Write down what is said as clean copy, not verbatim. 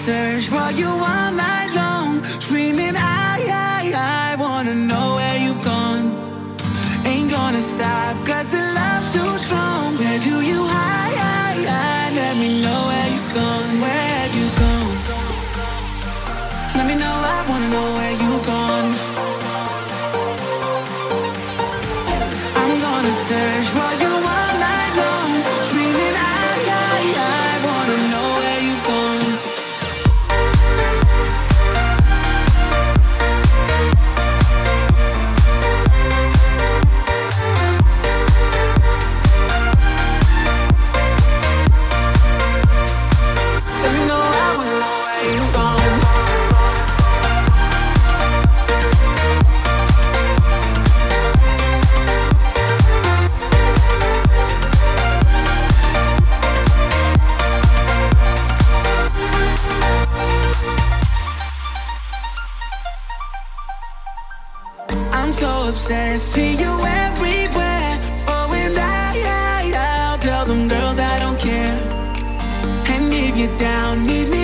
search for you all night long, screaming I wanna know where you've gone. Ain't gonna stop, cause the love's too strong. Where do you hide? Let me know where you've gone. Where have you gone? Let me know, I wanna know where you've gone. I'm gonna search for you all night long, screaming I wanna know where you've gone. Let me know, I wanna know where you've gone. I'm so obsessed, see you everywhere. Oh, and I'll tell them girls I don't care. And if you're down, meet me